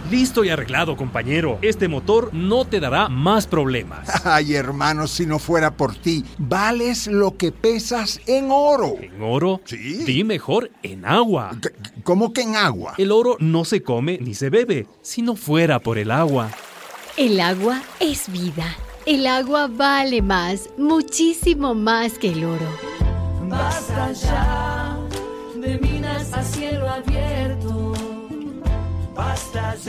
Listo y arreglado, compañero. Este motor no te dará más problemas. Ay, hermano, si no fuera por ti, vales lo que pesas en oro. ¿En oro? Sí. Di mejor en agua. ¿Cómo que en agua? El oro no se come ni se bebe, si no fuera por el agua. El agua es vida. El agua vale más, muchísimo más que el oro. Basta ya de minas a cielo abierto. Basta ya.